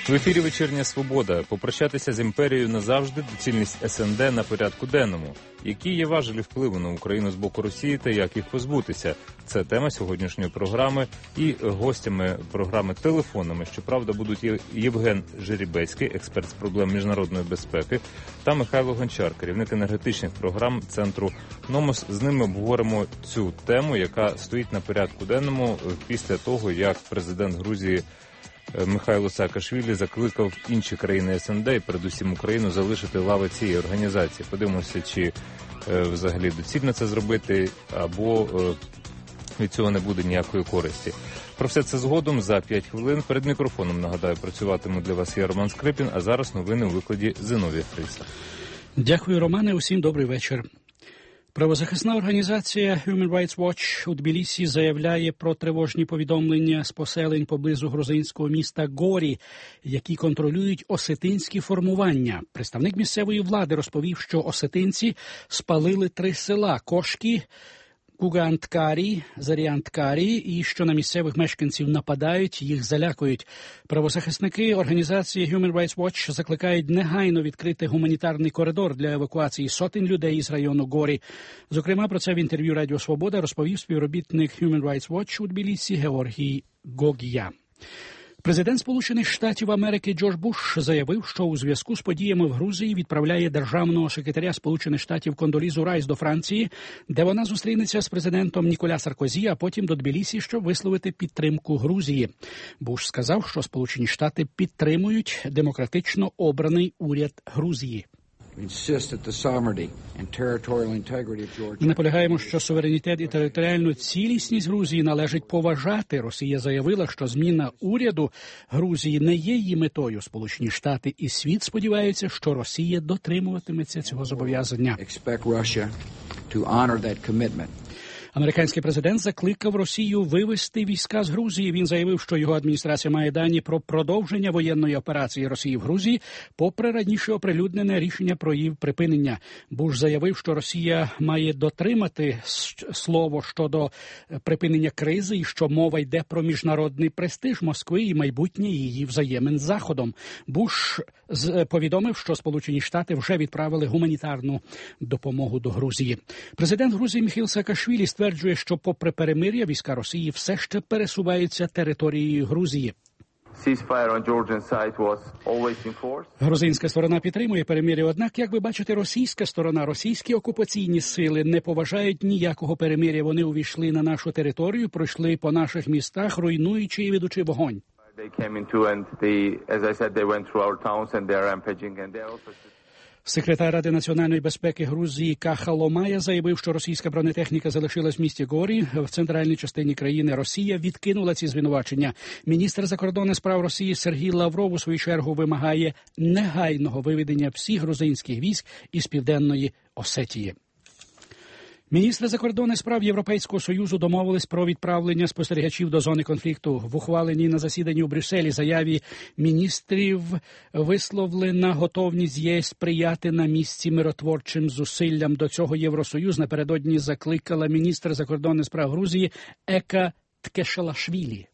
В ефірі «Вечірня Свобода». Попрощатися з імперією назавжди, доцільність СНД на порядку денному. Які є важелі впливу на Україну з боку Росії та як їх позбутися? Це тема сьогоднішньої програми. І гостями програми телефонами, щоправда, будуть Євген Жеребецький, експерт з проблем міжнародної безпеки, та Михайло Гончар, керівник енергетичних програм Центру Номос. З ними обговоримо цю тему, яка стоїть на порядку денному після того, як президент Грузії Михайло Саакашвілі закликав інші країни СНД і передусім Україну залишити лави цієї організації. Подивимося, чи взагалі доцільно це зробити, або від цього не буде ніякої користі. Про все це згодом за 5 хвилин. Перед мікрофоном, нагадаю, працюватиму для вас я, Роман Скрипін, а зараз новини у викладі Зиновія Фріса. Дякую, Романе. Усім добрий вечір. Правозахисна організація Human Rights Watch у Тбілісі заявляє про тривожні повідомлення з поселень поблизу грузинського міста Горі, які контролюють осетинські формування. Представник місцевої влади розповів, що осетинці спалили 3 села – Кошки, Куганткарі, Заріанткарі, і що на місцевих мешканців нападають, їх залякують. Правозахисники організації Human Rights Watch закликають негайно відкрити гуманітарний коридор для евакуації сотень людей із району Горі. Зокрема, про це в інтерв'ю Радіо Свобода розповів співробітник Human Rights Watch у Тбілісі Георгій Гогія. Президент Сполучених Штатів Америки Джордж Буш заявив, що у зв'язку з подіями в Грузії відправляє державного секретаря Сполучених Штатів Кондолізу Райс до Франції, де вона зустрінеться з президентом Ніколя Саркозі, а потім до Тбілісі, щоб висловити підтримку Грузії. Буш сказав, що Сполучені Штати підтримують демократично обраний уряд Грузії. Ми наполягаємо, що суверенітет і територіальну цілісність Грузії належить поважати. Росія заявила, що зміна уряду Грузії не є її метою. Сполучені Штати і світ сподіваються, що Росія дотримуватиметься цього зобов'язання. Американський президент закликав Росію вивести війська з Грузії. Він заявив, що його адміністрація має дані про продовження воєнної операції Росії в Грузії, попри раніше оприлюднене рішення про її припинення. Буш заявив, що Росія має дотримати слово щодо припинення кризи і що мова йде про міжнародний престиж Москви і майбутнє її взаємин з Заходом. Буш повідомив, що Сполучені Штати вже відправили гуманітарну допомогу до Грузії. Президент Грузії Міхаїл Саакашвілі стверджує, що попри перемир'я війська Росії все ще пересуваються територією Грузії. Грузинська сторона підтримує перемир'я, однак, як ви бачите, російська сторона, російські окупаційні сили не поважають ніякого перемир'я. Вони увійшли на нашу територію, пройшли по наших містах, руйнуючи і ведучи вогонь. Секретар Ради національної безпеки Грузії Каха Ломая заявив, що російська бронетехніка залишилась в місті Горі в центральній частині країни. Росія відкинула ці звинувачення. Міністр закордонних справ Росії Сергій Лавров у свою чергу вимагає негайного виведення всіх грузинських військ із Південної Осетії. Міністри закордонних справ Європейського Союзу домовились про відправлення спостерігачів до зони конфлікту. В ухваленій на засіданні у Брюсселі заяві міністрів висловлена готовність ЄС сприяти на місці миротворчим зусиллям. До цього Євросоюз напередодні закликала міністр закордонних справ Грузії Ека Ткешелашвілі.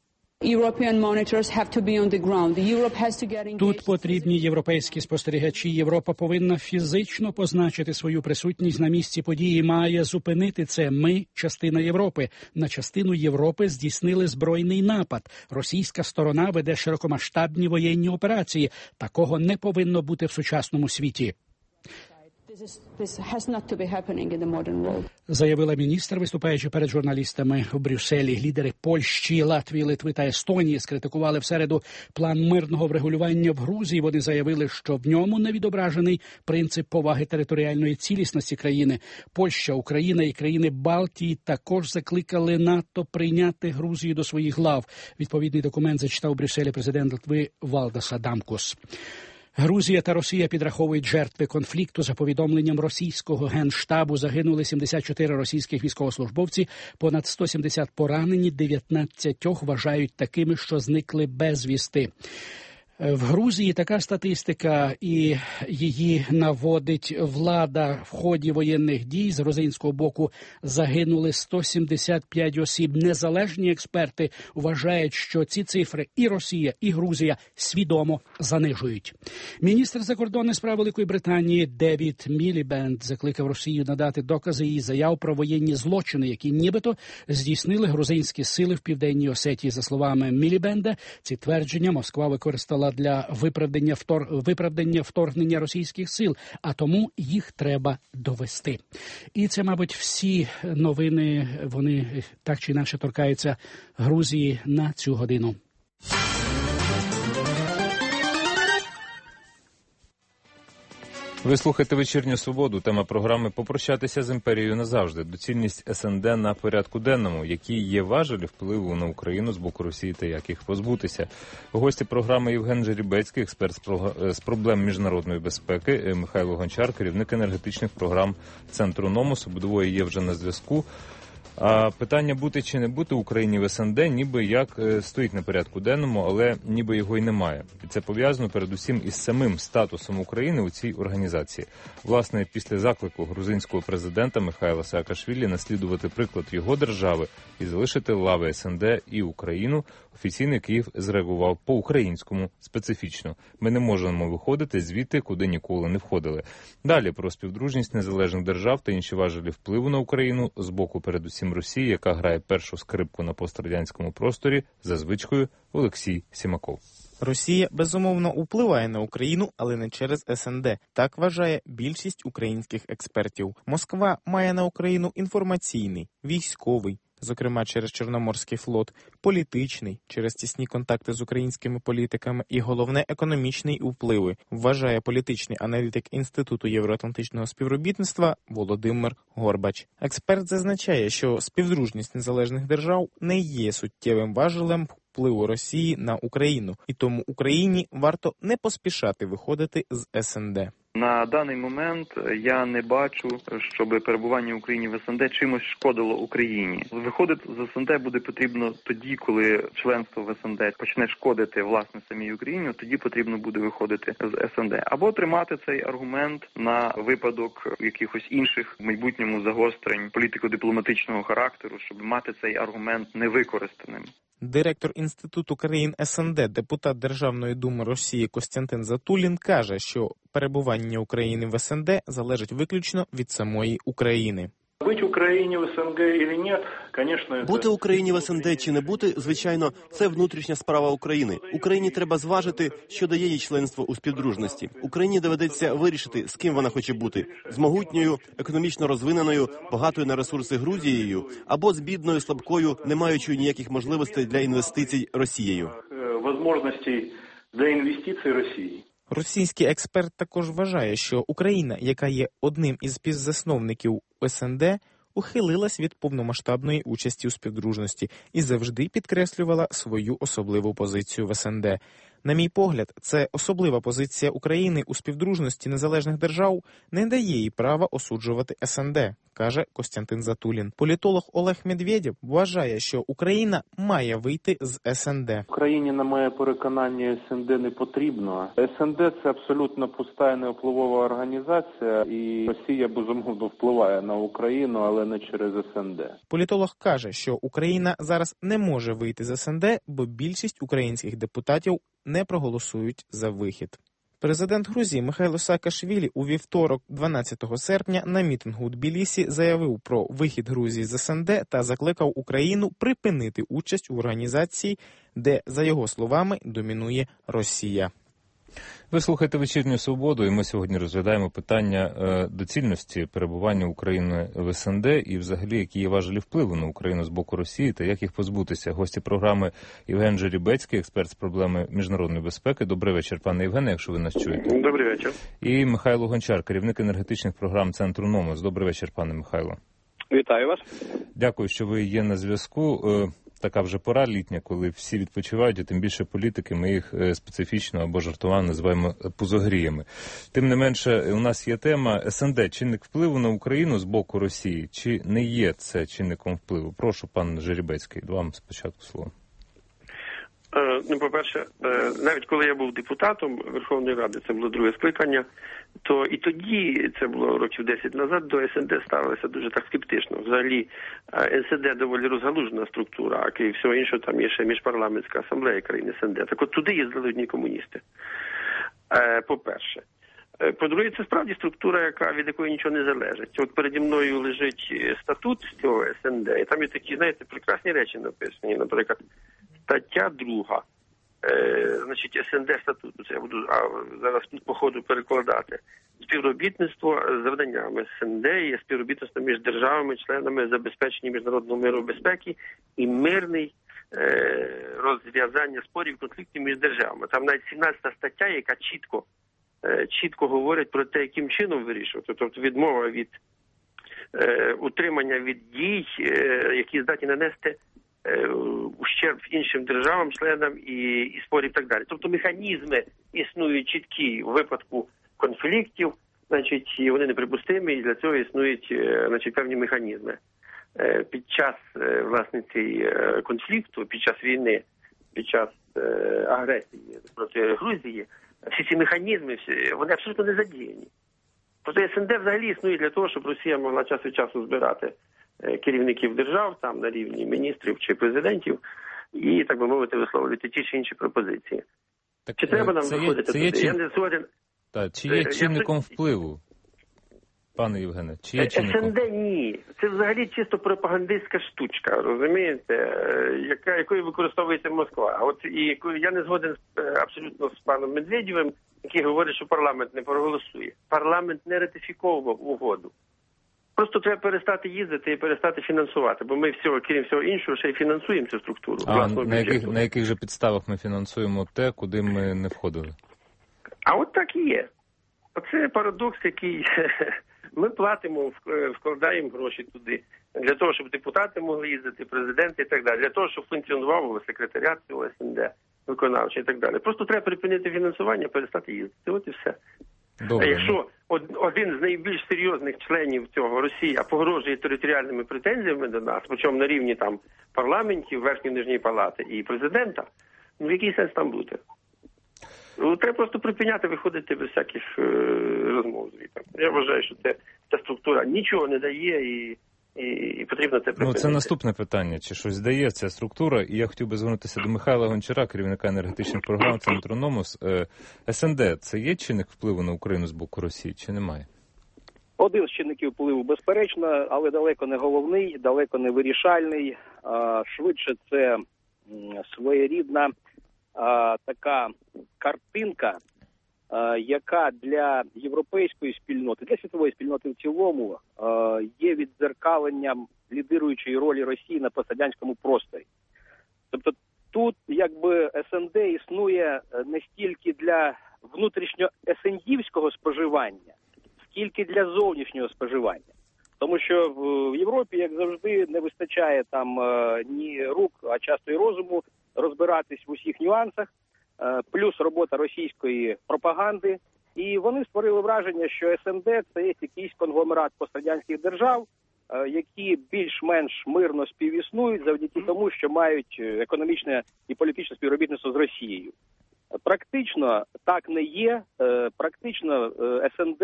Тут потрібні європейські спостерігачі. Європа повинна фізично позначити свою присутність на місці події, має зупинити це. Ми – частина Європи. На частину Європи здійснили збройний напад. Російська сторона веде широкомасштабні воєнні операції. Такого не повинно бути в сучасному світі. Заявила міністр, виступаючи перед журналістами у Брюсселі. Лідери Польщі, Латвії, Литви та Естонії скритикували в середу план мирного врегулювання в Грузії. Вони заявили, що в ньому не відображений принцип поваги територіальної цілісності країни. Польща, Україна і країни Балтії також закликали НАТО прийняти Грузію до своїх лав. Відповідний документ зачитав у Брюсселі президент Литви Валдас Адамкус. Грузія та Росія підраховують жертви конфлікту. За повідомленням російського генштабу загинули 74 російських військовослужбовці, понад 170 поранені, 19 вважають такими, що зникли безвісти. В Грузії така статистика, і її наводить влада. В ході воєнних дій з грузинського боку загинули 175 осіб. Незалежні експерти вважають, що ці цифри і Росія, і Грузія свідомо занижують. Міністр закордонних справ Великої Британії Девід Мілібенд закликав Росію надати докази її заяв про воєнні злочини, які нібито здійснили грузинські сили в Південній Осетії. За словами Мілібенда, ці твердження Москва використала для виправдання вторгнення російських сил, а тому їх треба довести. І це, мабуть, всі новини, вони так чи інакше торкаються Грузії на цю годину. Ви слухаєте «Вечірню свободу». Тема програми «Попрощатися з імперією назавжди. Доцільність СНД на порядку денному. Які є важелі впливу на Україну з боку Росії та як їх позбутися». Гості програми Євген Жеребецький, експерт з проблем міжнародної безпеки, Михайло Гончар, керівник енергетичних програм Центру Номос. Обидвоє є вже на зв'язку. А питання бути чи не бути Україні в СНД ніби як стоїть на порядку денному, але ніби його й немає. І це пов'язано передусім із самим статусом України у цій організації. Власне, після заклику грузинського президента Михайла Саакашвілі наслідувати приклад його держави і залишити лави СНД і Україну, офіційний Київ зреагував по-українському специфічно. Ми не можемо виходити звідти, куди ніколи не входили. Далі про співдружність незалежних держав та інші важелі впливу на Україну з боку передусім Росії, яка грає першу скрипку на пострадянському просторі, за звичкою Олексій Сімаков. Росія, безумовно, впливає на Україну, але не через СНД. Так вважає більшість українських експертів. Москва має на Україну інформаційний, військовий, зокрема через Чорноморський флот, політичний, через тісні контакти з українськими політиками і, головне, економічний впливи, вважає політичний аналітик Інституту євроатлантичного співробітництва Володимир Горбач. Експерт зазначає, що співдружність незалежних держав не є суттєвим важелем впливу Росії на Україну, і тому Україні варто не поспішати виходити з СНД. На даний момент я не бачу, щоб перебування України в СНД чимось шкодило Україні. Виходити з СНД буде потрібно тоді, коли членство в СНД почне шкодити, власне, самій Україні, тоді потрібно буде виходити з СНД. Або тримати цей аргумент на випадок якихось інших в майбутньому загострень політико-дипломатичного характеру, щоб мати цей аргумент невикористаним. Директор Інституту країн СНД, депутат Державної думи Росії Костянтин Затулін каже, що перебування України в СНД залежить виключно від самої України. Бути Україні в СНД чи ні, звісно... Бути Україні в СНД чи не бути, звичайно, це внутрішня справа України. Україні треба зважити, що дає їй членство у співдружності. Україні доведеться вирішити, з ким вона хоче бути. З могутньою, економічно розвиненою, багатою на ресурси Грузією, або з бідною, слабкою, не маючою ніяких можливостей для інвестицій Росією. Можливостей для інвестицій Росії. Російський експерт також вважає, що Україна, яка є одним із співзасновників СНД, ухилилась від повномасштабної участі у співдружності і завжди підкреслювала свою особливу позицію в СНД. На мій погляд, це особлива позиція України у співдружності незалежних держав не дає їй права осуджувати СНД, каже Костянтин Затулін. Політолог Олег Медведєв вважає, що Україна має вийти з СНД. Україні, на моє переконання, СНД не потрібно. СНД – це абсолютно пуста і невпливова організація, і Росія, безумовно, впливає на Україну, але не через СНД. Політолог каже, що Україна зараз не може вийти з СНД, бо більшість українських депутатів не проголосують за вихід. Президент Грузії Михайло Саакашвілі у вівторок, 12 серпня, на мітингу у Тбілісі заявив про вихід Грузії з СНД та закликав Україну припинити участь у організації, де, за його словами, домінує Росія. Ви слухаєте «Вечірню свободу», і ми сьогодні розглядаємо питання доцільності перебування України в СНД і взагалі, які є важелі впливу на Україну з боку Росії та як їх позбутися. Гості програми Євген Жеребецький, експерт з проблеми міжнародної безпеки. Добрий вечір, пане Євгене, якщо ви нас чуєте. Добрий вечір. І Михайло Гончар, керівник енергетичних програм Центру Номос. Добрий вечір, пане Михайло. Вітаю вас. Дякую, що ви є на зв'язку. Така вже пора літня, коли всі відпочивають, і тим більше політики, ми їх специфічно або жартома називаємо пузогріями. Тим не менше, у нас є тема СНД. Чинник впливу на Україну з боку Росії. Чи не є це чинником впливу? Прошу, пан Жеребецький, вам спочатку слово. Ну, по-перше, навіть коли я був депутатом Верховної Ради, це було друге скликання, то і тоді, це було років 10 назад, до СНД ставилося дуже так скептично. Взагалі, СНД доволі розгалужена структура, а крім всього іншого, там є ще міжпарламентська асамблея країн СНД. Так от туди їздили одні комуністи, по-перше. По-друге, це справді структура, від якої нічого не залежить. От переді мною лежить статут цього СНД, і там є такі, знаєте, прекрасні речі написані. Наприклад, стаття 2. Значить, СНД статуту, це я буду зараз по ходу перекладати. Співробітництво з завданнями СНД є співробітництво між державами, членами забезпечення міжнародного миру, безпеки і мирний розв'язання спорів, конфліктів між державами. Там навіть 17 стаття, яка чітко говорить про те, яким чином вирішувати. Тобто відмова від утримання від дій, які здатні нанести ущерб іншим державам, членам і спорів і так далі. Тобто механізми існують чіткі в випадку конфліктів, значить, і вони неприпустимі, і для цього існують, значить, певні механізми. Під час, власне, цієї конфлікту, під час війни, під час агресії проти Грузії, всі ці механізми, вони абсолютно не задіяні. Тобто СНД взагалі існує для того, щоб Росія могла час від часу збирати керівників держав, там на рівні міністрів чи президентів, і, так би мовити, висловлювати ті чи інші пропозиції. Так, чи треба нам виходити туди? Я не згоден. Так, чи є чинником впливу, пане Євгене? Чи є чинником? СНД ні. Це взагалі чисто пропагандистська штучка, розумієте, якою використовується Москва. А от і я не згоден абсолютно з паном Медведєвим, який говорить, що парламент не проголосує. Парламент не ратифіковував угоду. Просто треба перестати їздити і перестати фінансувати, бо ми крім всього іншого, ще й фінансуємо цю структуру. А на яких же підставах ми фінансуємо те, куди ми не входили? А от так і є. Оце парадокс, який ми платимо, вкладаємо гроші туди, для того, щоб депутати могли їздити, президенти і так далі, для того, щоб функціонував секретаріат цього СНД, виконавчий і так далі. Просто треба припинити фінансування, перестати їздити. От і все. Добре. А якщо один з найбільш серйозних членів цього, Росія, погрожує територіальними претензіями до нас, причому на рівні там парламентів, Верхньої, Нижньої палати і президента, ну який сенс там бути? Треба просто припиняти, виходити без всяких розмов звідти. Я вважаю, що ця структура нічого не дає і потрібно це припинити. Ну, це наступне питання. Чи щось дає ця структура? І я хотів би звернутися до Михайла Гончара, керівника енергетичних програм Центру Номос. СНД – це є чинник впливу на Україну з боку Росії, чи немає? Один з чинників впливу, безперечно, але далеко не головний, далеко не вирішальний. Швидше це своєрідна така картинка, яка для європейської спільноти, для світової спільноти в цілому є віддзеркаленням лідируючої ролі Росії на пострадянському просторі. Тобто тут якби СНД існує не стільки для внутрішньо-СНДівського споживання, скільки для зовнішнього споживання. Тому що в Європі, як завжди, не вистачає там ні рук, а часто і розуму розбиратись в усіх нюансах, плюс робота російської пропаганди. І вони створили враження, що СНД – це є якийсь конгломерат пострадянських держав, які більш-менш мирно співіснують завдяки тому, що мають економічне і політичне співробітництво з Росією. Практично так не є. Практично СНД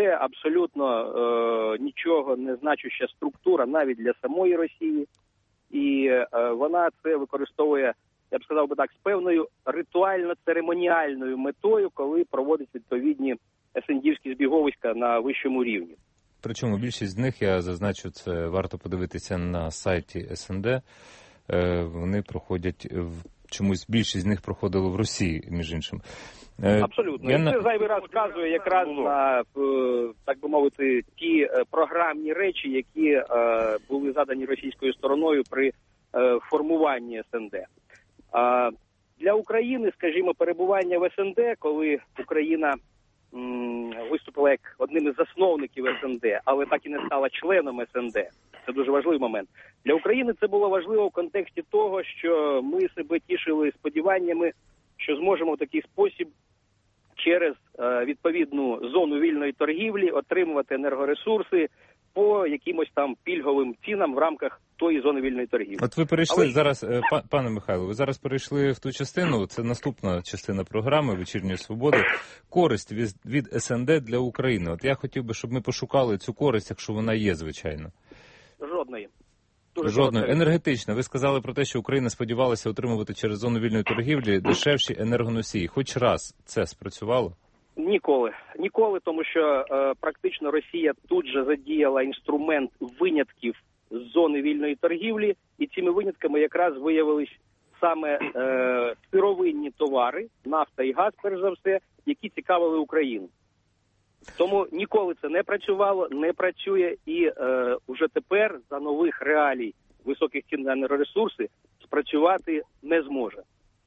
абсолютно нічого не значуща структура навіть для самої Росії. І вона це використовує, я б сказав би так, з певною ритуально-церемоніальною метою, коли проводить відповідні СНДівські збіговиська на вищому рівні. Причому більшість з них, я зазначу, це варто подивитися на сайті СНД, вони проходять, чомусь більшість з них проходило в Росії, між іншим. Абсолютно. І це зайвий раз вказує якраз на, так би мовити, ті програмні речі, які були задані російською стороною при формуванні СНД. Для України, скажімо, перебування в СНД, коли Україна виступила як одним із засновників СНД, але так і не стала членом СНД. Це дуже важливий момент. Для України це було важливо в контексті того, що ми себе тішили сподіваннями, що зможемо в такий спосіб через відповідну зону вільної торгівлі отримувати енергоресурси по якимось там пільговим цінам в рамках тої зони вільної торгівлі. От ви перейшли зараз, пане Михайло, ви зараз перейшли в ту частину, це наступна частина програми «Вечірньої свободи», користь від СНД для України. От я хотів би, щоб ми пошукали цю користь, якщо вона є, звичайно. Жодної. Жодної. Енергетична. Ви сказали про те, що Україна сподівалася отримувати через зону вільної торгівлі дешевші енергоносії. Хоч раз це спрацювало? Ніколи, тому що практично Росія тут же задіяла інструмент винятків з зони вільної торгівлі, і цими винятками якраз виявились саме сировинні товари, нафта і газ, перш за все, які цікавили Україну. Тому ніколи це не працювало, не працює, і вже тепер за нових реалій високих цін на енергоресурси спрацювати не зможе.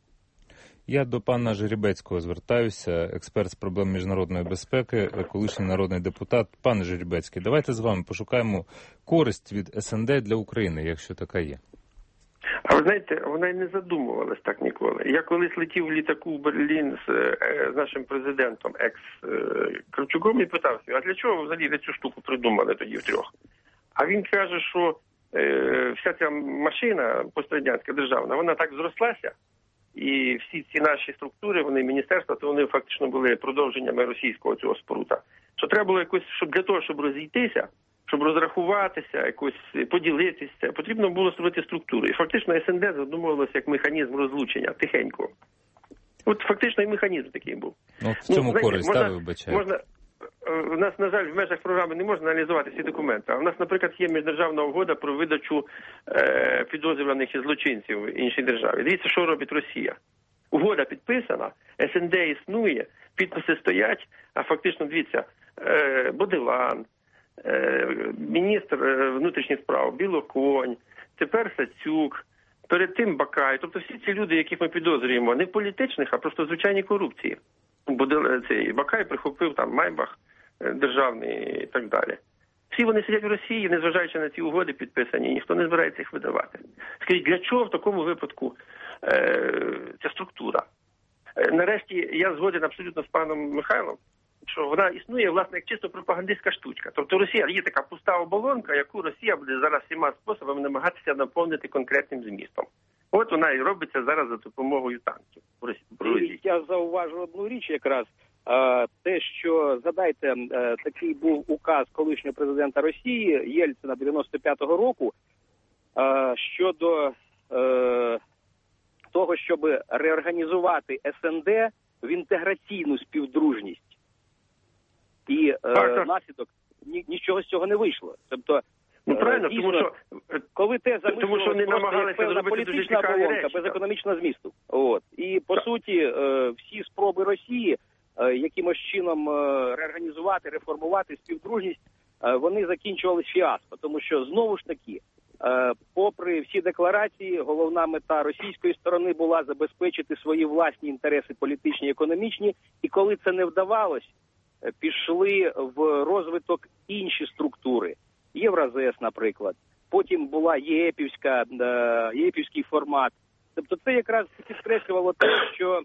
Я до пана Жеребецького звертаюся, експерт з проблем міжнародної безпеки, колишній народний депутат. Пане Жеребецький, давайте з вами пошукаємо користь від СНД для України, якщо така є. А ви знаєте, вона й не задумувалась так ніколи. Я колись летів в літаку в Берлін з нашим президентом, екс-Кравчуком, і питався, а для чого взагалі ви цю штуку придумали тоді втрьох? А він каже, що вся ця машина пострадянська державна, вона так зрослася, і всі ці наші структури, вони міністерства, то вони фактично були продовженнями російського цього спрута. Що треба було якось, щоб для того, щоб розійтися, щоб розрахуватися, якось поділитися, потрібно було створити структуру. І фактично СНД задумувалося як механізм розлучення, тихенько. От фактично і механізм такий був. Ну, в цьому користь, ви вибачаєте. У нас, на жаль, в межах програми не можна аналізувати всі документи. А у нас, наприклад, є міждержавна угода про видачу підозрюваних і злочинців в іншій державі. Дивіться, що робить Росія. Угода підписана, СНД існує, підписи стоять, а фактично, дивіться, Бодилан, міністр внутрішніх справ, Білоконь, тепер Сацюк, перед тим Бакай. Тобто всі ці люди, яких ми підозрюємо, не в політичних, а просто в звичайній корупції. Цей Бакай прихопив там Майбах державний і так далі. Всі вони сидять в Росії, незважаючи на ці угоди підписані, ніхто не збирається їх видавати. Скажіть, для чого в такому випадку ця структура? Нарешті, я згоден абсолютно з паном Михайлом, що вона існує, власне, як чисто пропагандистська штучка. Тобто Росія є така пуста оболонка, яку Росія буде зараз всіма способами намагатися наповнити конкретним змістом. От вона і робиться зараз за допомогою танків. Я зауважу одну річ якраз. Те, що, згадайте, такий був указ колишнього президента Росії Єльцина 95-го року щодо того, щоб реорганізувати СНД в інтеграційну співдружність. І наслідок нічого з цього не вийшло. Тобто, правильно, дійсно, тому що коли те замислювалося просто як певна політична оболонка без економічного змісту. От. І, по суті, всі спроби Росії якимось чином реорганізувати, реформувати співдружність, вони закінчувалися фіаско. Тому що, знову ж таки, попри всі декларації, головна мета російської сторони була забезпечити свої власні інтереси політичні і економічні. І коли це не вдавалось, пішли в розвиток інші структури. Євразес, наприклад. Потім була єпівський формат. Тобто це якраз підкреслювало те, що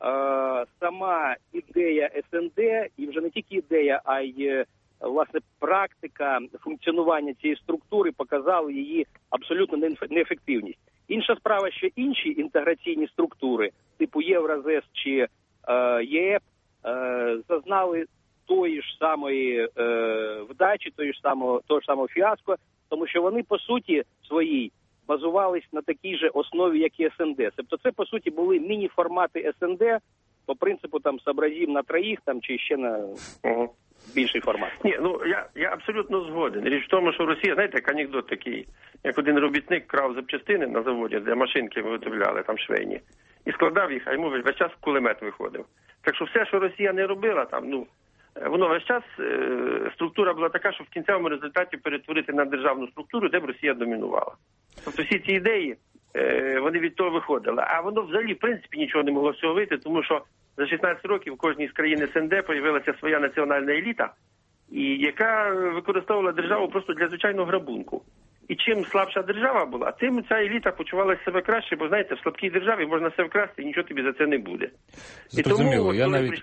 сама ідея СНД, і вже не тільки ідея, а й, власне, практика функціонування цієї структури показали її абсолютно неефективність. Інша справа, що інші інтеграційні структури, типу Євразес чи ЄЕП, зазнали тої ж самої вдачі, того ж самого фіаско, тому що вони, по суті, своїй базувались на такій же основі, як і СНД. Тобто це, по суті, були міні-формати СНД, по принципу, там, сообразим на троїх, там, чи ще на більший формат. Ні, ну, я абсолютно згоден. Річ в тому, що Росія, знаєте, як анекдот такий, як один робітник крав запчастини на заводі, де машинки виготовляли, там, швейні, і складав їх, а йому весь час кулемет виходив. Так що все, що Росія не робила, там, ну, воно весь час, структура була така, що в кінцевому результаті перетворити на державну структуру, де б Росія домінувала. Тобто всі ці ідеї, вони від того виходили. А воно взагалі, в принципі, нічого не могло з цього вийти, тому що за 16 років в кожній з країн СНД з'явилася своя національна еліта, і яка використовувала державу просто для звичайного грабунку. І чим слабша держава була, тим ця еліта почувала себе краще, бо, знаєте, в слабкій державі можна все вкрасти і нічого тобі за це не буде. Зрозуміло. І тому,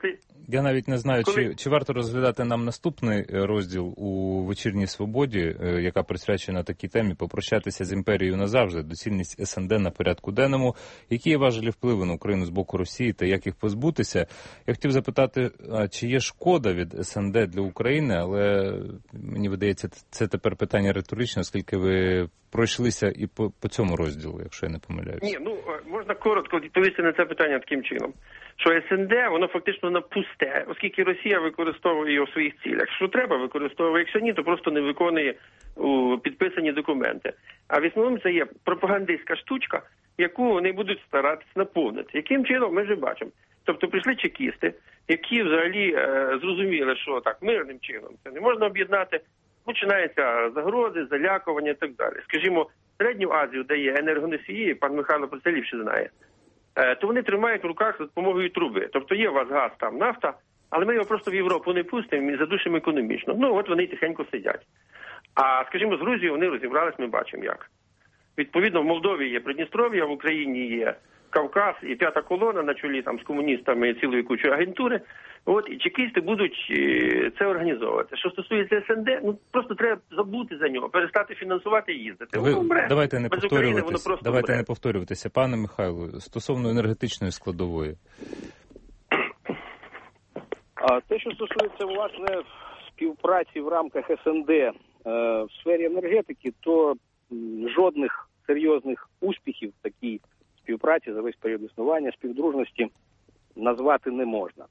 Я навіть не знаю, чи варто розглядати нам наступний розділ у «Вечірній свободі», яка присвячена такій темі «Попрощатися з імперією назавжди. Доцільність СНД на порядку денному. Які є важелі впливу на Україну з боку Росії та як їх позбутися?» Я хотів запитати, чи є шкода від СНД для України, але мені видається, це тепер питання риторичне, оскільки ви пройшлися і по цьому розділу, якщо я не помиляюся. Ні, можна коротко відповісти на це питання таким чином, що СНД, воно фактично на пусте, оскільки Росія використовує його в своїх цілях. Що треба, використовує, якщо ні, то просто не виконує підписані документи. А в основному це є пропагандистська штучка, яку вони будуть старатися наповнити. Яким чином, ми вже бачимо. Тобто прийшли чекісти, які взагалі зрозуміли, що так, мирним чином це не можна об'єднати, починаються загрози, залякування і так далі. Скажімо, Середню Азію, де є енергоносії, пан Михайло про це ліпше знає, то вони тримають в руках за допомогою труби. Тобто є у вас газ, там нафта, але ми його просто в Європу не пустимо і задушимо економічно. От вони тихенько сидять. А, скажімо, з Грузією вони розібрались, ми бачимо як. Відповідно, в Молдові є Придністров'я, в Україні є Кавказ і п'ята колона на чолі там з комуністами і цілої кучої агентури. І чекісти будуть це організовувати. Що стосується СНД, просто треба забути за нього, перестати фінансувати і їздити. Давайте не повторюватися. Пане Михайло, стосовно енергетичної складової. Те, що стосується, власне, співпраці в рамках СНД в сфері енергетики, то жодних серйозних успіхів в такій співпраці за весь період існування, співдружності назвати не можна.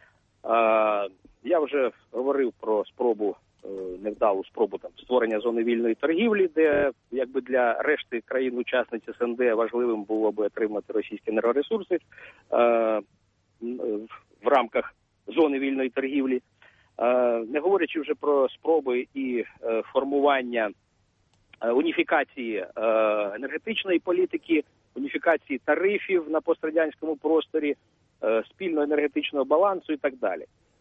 Я вже говорив про невдалу спробу створення зони вільної торгівлі, де якби для решти країн-учасниць СНД важливим було би отримати російські енергоресурси в рамках зони вільної торгівлі. Не говорячи вже про спроби і формування уніфікації енергетичної політики, уніфікації тарифів на пострадянському просторі, спільного енергетичного балансу і так далі.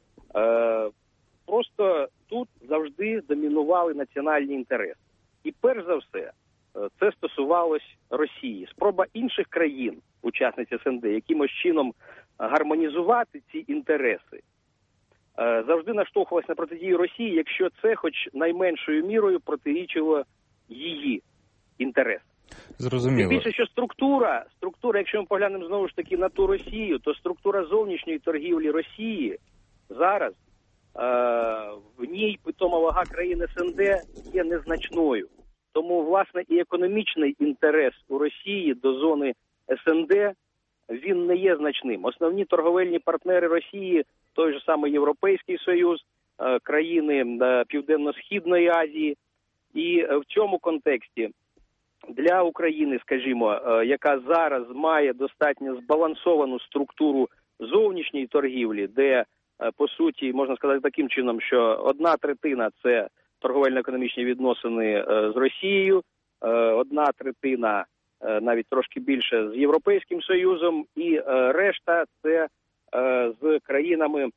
Просто тут завжди домінували національні інтереси. І перш за все, це стосувалось Росії. Спроба інших країн, учасниць СНД, якимось чином гармонізувати ці інтереси, завжди наштовхувалась на протидію Росії, якщо це хоч найменшою мірою протирічило її інтересам. Зрозуміло. Тим більше, що структура, якщо ми поглянемо знову ж таки на ту Росію, то структура зовнішньої торгівлі Росії зараз в ній питома вага країн СНД є незначною. Тому, власне, і економічний інтерес у Росії до зони СНД, він не є значним. Основні торговельні партнери Росії, той же самий Європейський Союз, країни Південно-Східної Азії. І в цьому контексті для України, скажімо, яка зараз має достатньо збалансовану структуру зовнішньої торгівлі, де, по суті, можна сказати таким чином, що 1/3 – це торговельно-економічні відносини з Росією, 1/3, навіть трошки більше, з Європейським Союзом, і решта – це з країнами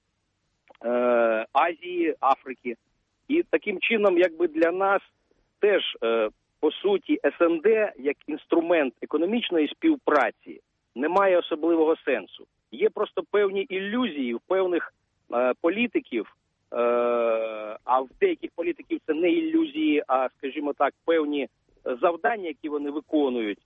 Азії, Африки. І таким чином, якби для нас теж, по суті, СНД як інструмент економічної співпраці не має особливого сенсу. Є просто певні ілюзії в певних політиків, а в деяких політиків це не ілюзії, а, скажімо так, певні завдання, які вони виконують,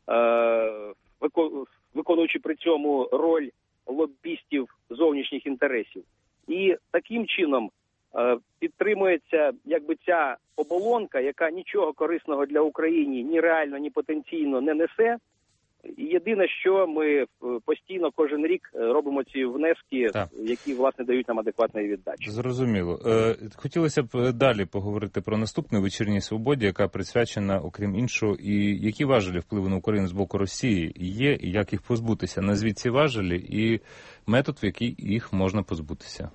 виконуючи при цьому роль лобістів зовнішніх інтересів. І таким чином підтримується якби ця оболонка, яка нічого корисного для України ні реально, ні потенційно не несе. І єдине, що ми постійно кожен рік робимо ці внески, які, власне, дають нам адекватної віддачі. Зрозуміло. Хотілося б далі поговорити про наступну «Вечірній свободі», яка присвячена, окрім іншого, і які важелі впливу на Україну з боку Росії є, і як їх позбутися. Назвіть ці важелі і метод, в який їх можна позбутися.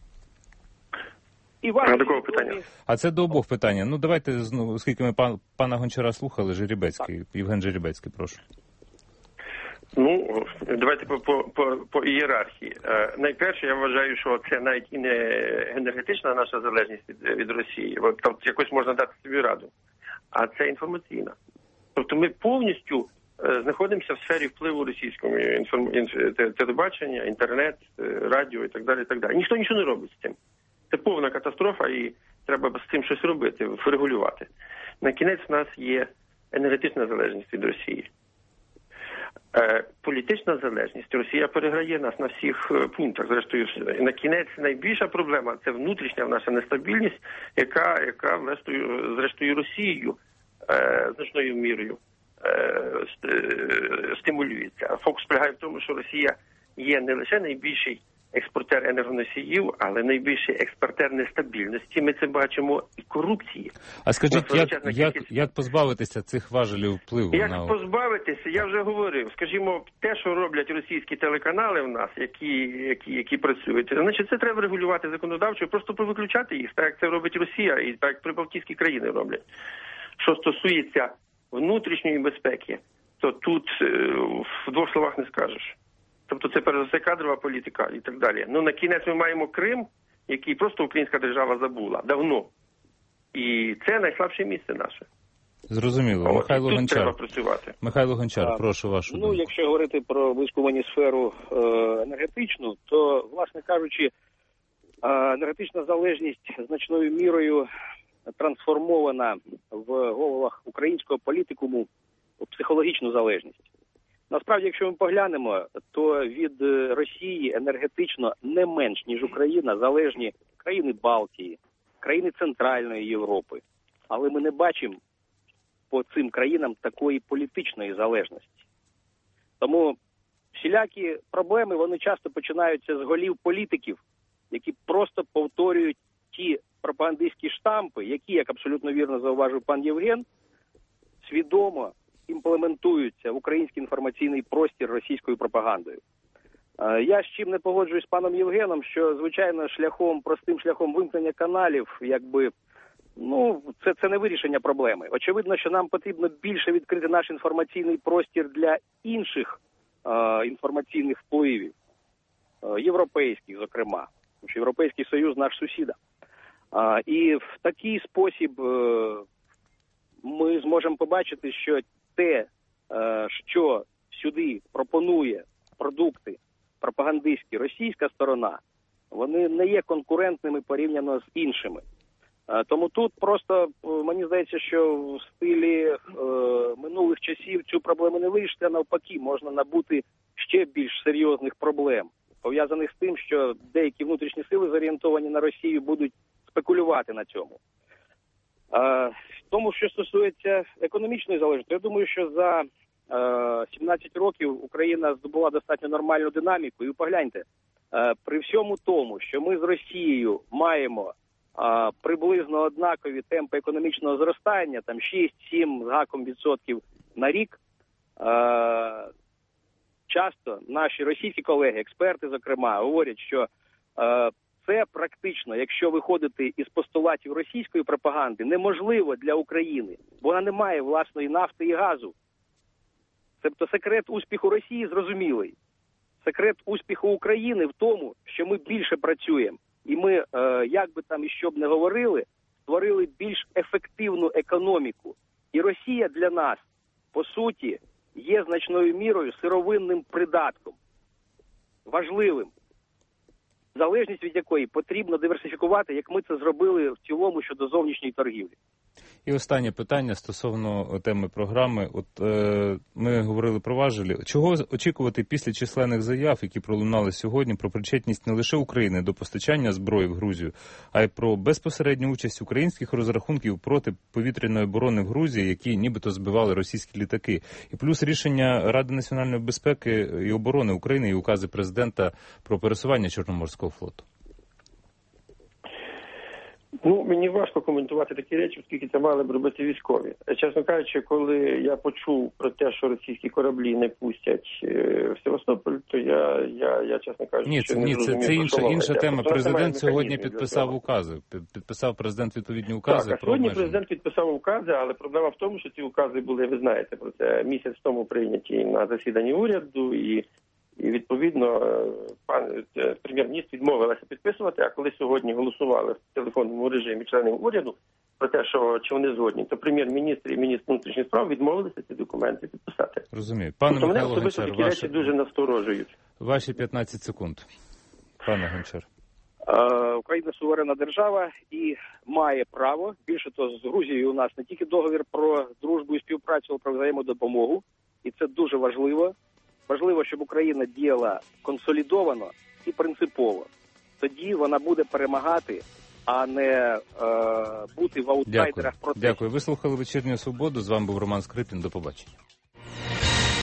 Такого питання. А це до обох питання. Давайте, оскільки ми пана Гончара слухали, Жеребецький, Євген Жеребецький, прошу. Давайте по ієрархії. Найперше, я вважаю, що це навіть і не енергетична наша залежність від Росії, там якось можна дати собі раду, а це інформаційна. Тобто ми повністю знаходимося в сфері впливу російського телебачення, інтернет, радіо і так далі, і так далі. Ніхто нічого не робить з цим. Це повна катастрофа і треба з цим щось робити, врегулювати. На кінець в нас є енергетична залежність від Росії. Політична залежність. Росія переграє нас на всіх пунктах. Зрештою, на кінець найбільша проблема – це внутрішня наша нестабільність, яка зрештою Росією значною мірою стимулюється. Фокус полягає в тому, що Росія є не лише найбільший експортер енергоносіїв, але найбільший експортер нестабільності. Ми це бачимо і корупції. А скажіть, як позбавитися цих важелів впливу? Як позбавитися? Я вже говорив. Скажімо, те, що роблять російські телеканали в нас, які працюють, значить, це треба регулювати законодавчо, просто повиключати їх, так як це робить Росія і так як прибалтійські країни роблять. Що стосується внутрішньої безпеки, то тут в двох словах не скажеш. Тобто це перш за все кадрова політика і так далі. Ну, на кінець ми маємо Крим, який просто українська держава забула давно. І це найслабше місце наше. Зрозуміло. Михайло Гончар. Треба працювати. Mихайло Гончар, прошу вашу думку. Якщо говорити про близьку мені сферу енергетичну, то, власне кажучи, енергетична залежність значною мірою трансформована в головах українського політикуму у психологічну залежність. Насправді, якщо ми поглянемо, то від Росії енергетично не менш, ніж Україна, залежні країни Балтії, країни Центральної Європи. Але ми не бачимо по цим країнам такої політичної залежності. Тому всілякі проблеми, вони часто починаються з голів політиків, які просто повторюють ті пропагандистські штампи, які, як абсолютно вірно зауважив пан Євген, свідомо імплементуються в український інформаційний простір російською пропагандою. Я з чим не погоджуюсь з паном Євгеном, що, звичайно, простим шляхом вимкнення каналів, це не вирішення проблеми. Очевидно, що нам потрібно більше відкрити наш інформаційний простір для інших інформаційних впливів, європейських, зокрема. Тому що Європейський Союз – наш сусіда. І в такий спосіб ми зможемо побачити, що те, що сюди пропонує продукти пропагандистські російська сторона, вони не є конкурентними порівняно з іншими. Тому тут просто, мені здається, що в стилі минулих часів цю проблему не вирішити, а навпаки, можна набути ще більш серйозних проблем, пов'язаних з тим, що деякі внутрішні сили, зорієнтовані на Росію, будуть спекулювати на цьому. Тому, що стосується економічної залежності, я думаю, що за 17 років Україна здобула достатньо нормальну динаміку. І погляньте, при всьому тому, що ми з Росією маємо приблизно однакові темпи економічного зростання, там 6-7 з гаком відсотків на рік, часто наші російські колеги, експерти, зокрема, говорять, що це практично, якщо виходити із постулатів російської пропаганди, неможливо для України, бо вона не має власної нафти і газу. Тобто секрет успіху Росії зрозумілий. Секрет успіху України в тому, що ми більше працюємо. І ми, як би там і що б не говорили, створили більш ефективну економіку. І Росія для нас, по суті, є значною мірою сировинним придатком. Важливим. Залежність від якої потрібно диверсифікувати, як ми це зробили в цілому щодо зовнішньої торгівлі. І останнє питання стосовно теми програми. Ми говорили про важелі. Чого очікувати після численних заяв, які пролунали сьогодні, про причетність не лише України до постачання зброї в Грузію, а й про безпосередню участь українських розрахунків проти повітряної оборони в Грузії, які нібито збивали російські літаки. І плюс рішення Ради національної безпеки і оборони України і укази президента про пересування Чорноморського флоту. Мені важко коментувати такі речі, оскільки це мали б робити військові. Чесно кажучи, коли я почув про те, що російські кораблі не пустять в Севастополь, то я чесно кажучи, це інша тема. Президент сьогодні підписав укази. Підписав президент відповідні укази. Так, сьогодні президент підписав укази, але проблема в тому, що ці укази були, ви знаєте, про це місяць тому прийняті на засіданні уряду, і відповідно пан прем'єр-міністр відмовилася підписувати, а коли сьогодні голосували в телефонному режимі члени уряду, про те, що чи вони згодні, то прем'єр-міністр і міністр внутрішніх справ відмовилися ці документи підписати. Розумію. Пане Тобто мене Михайло особисто Гончар, такі речі дуже насторожують. ваші 15 секунд. Пане Гончар. Україна суверенна держава і має право, більше того, з Грузією у нас не тільки договір про дружбу і співпрацю, але про взаємодопомогу, і це дуже важливо. Важливо, щоб Україна діяла консолідовано і принципово. Тоді вона буде перемагати, а не бути в аутсайдерах процесу. Дякую. Ви слухали «Вечірню Свободу». З вами був Роман Скрипін. До побачення.